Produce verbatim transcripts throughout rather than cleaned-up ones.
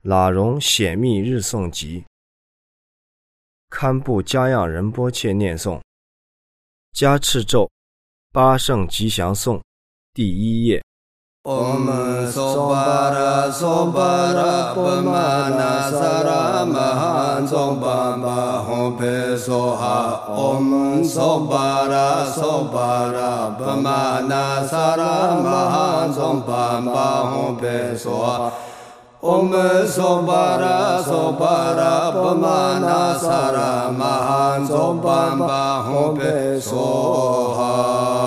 喇荣显密日诵集，堪布迦样仁波切念诵，加持咒八圣吉祥颂第一页。 Om Sobara Sobara Pamana Sara Mahan Sombamba Hompe Soha Om Sobara Sobara Pamana Sara Mahan Sombamba Hompe Soha Om Sobara Sobara Pamana Sara Mahan Sombamba Hompe Soha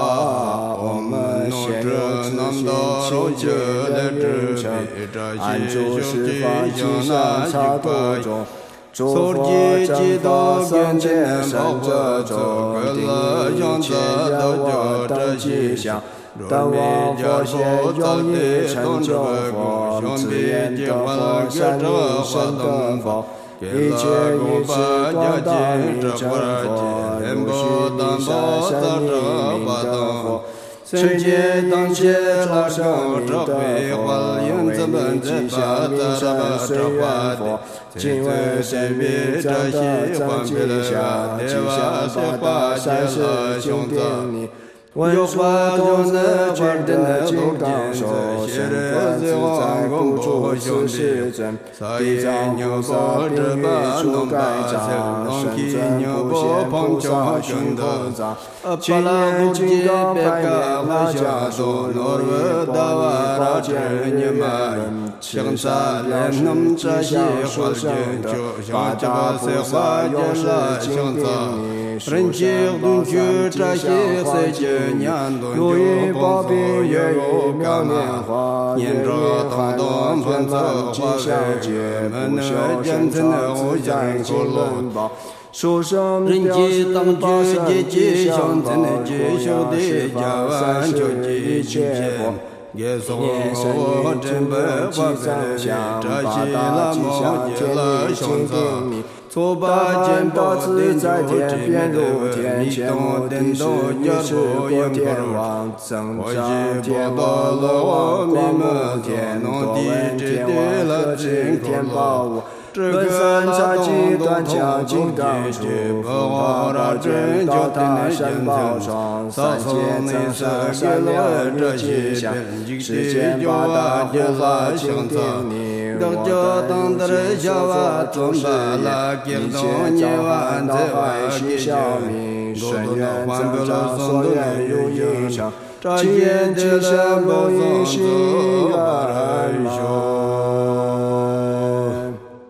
安住十方吉祥刹土中，诸佛正法僧见圣者中，定一切人我等吉祥。当往佛现永一成就佛，自言得佛善利生等佛，一切一切广大名成佛，如须弥山神明明等佛。世界当切众生灵等佛，为你吉祥名声随缘佛，今为谁比真的真吉祥，吉祥八大善事经典你。文殊众生觉得金刚手，身佛自在不住此世真。地藏菩萨并于诸盖障，圣尊不现菩萨寻得藏。七年金刚百年那家属，罗罗达瓦拉杰尼玛人，行善莲能这些化身的八大菩萨有是经典你。人间东居这些世界年度，如意宝贝也有妙莲花，念着堂堂本子吉祥节，不孝见真的无价金轮宝。书生人间当居节吉祥，真的吉祥的家万就一切佛。念诵我真本法非相，八大吉祥天理经典你。错把见宝自在天边如天，千目颠倒也是过天王，增长天宝乐我面目天，多闻天王和敬天宝物。本三叉戟断枪金刚杵，风宝大阵到大山宝床，三界增上三两日吉祥，世间八大护法行天你。我的当得小娃尊巴拉，一切念完在外喜笑名，深愿增长所愿如应上，这眼吉祥不应心而修。